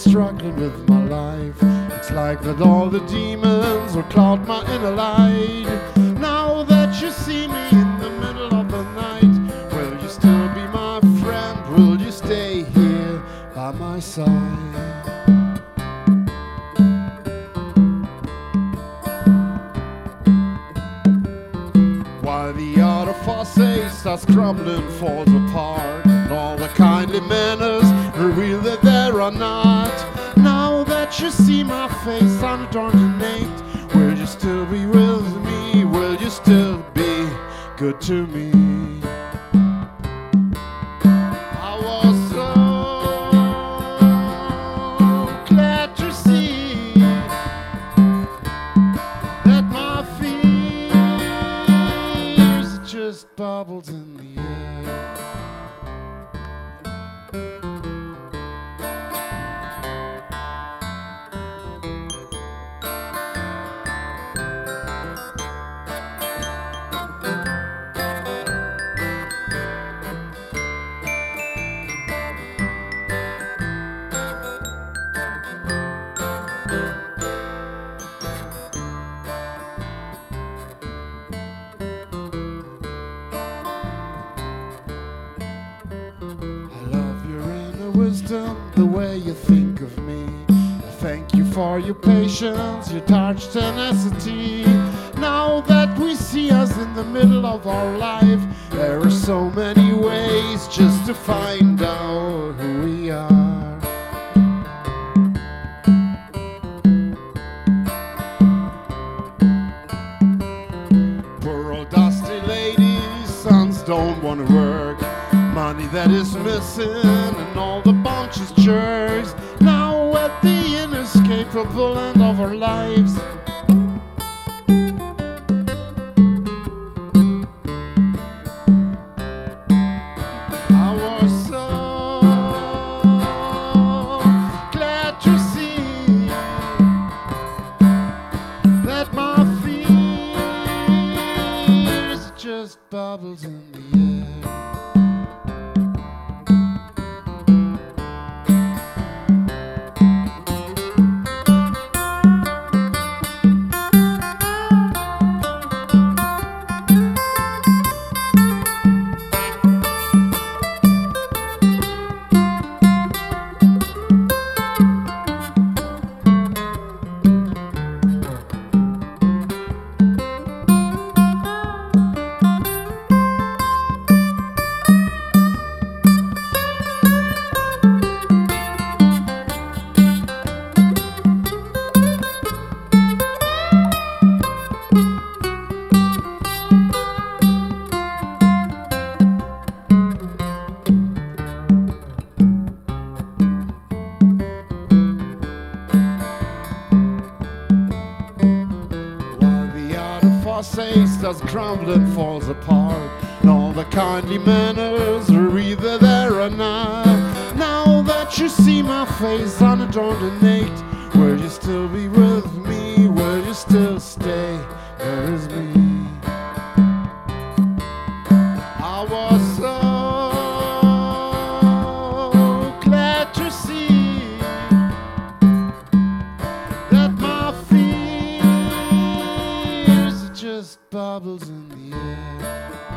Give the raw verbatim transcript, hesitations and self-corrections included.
struggling with my life. It's like that all the demons will cloud my inner light. Now that you see me in the middle of the night, will you still be my friend? Will you stay here by my side? While the art of forsake starts crumbling, falls apart, and all the kindly manners reveal that there are not. Now that you see my face unadorned and naked, will you still be with me? Will you still be good to me? I was so glad to see that my fears are just bubbles in the air. Wisdom, the way you think of me. I thank you for your patience, your touch tenacity. Now that we see us in the middle of our life, there are so many ways just to find out who we are. Poor old dusty ladies, sons don't want to work. Money that is missing and all the bunches jerks. Now at the inescapable end of our lives, I was so glad to see that my fears are just bubbles in the air. Starts crumbling, falls apart, and all the kindly manners are either there or not. Now that you see my face unadorned and naked, will you still be with me? Will you still stay there as me? I was so glad to see that my fears are just bubbles in the air.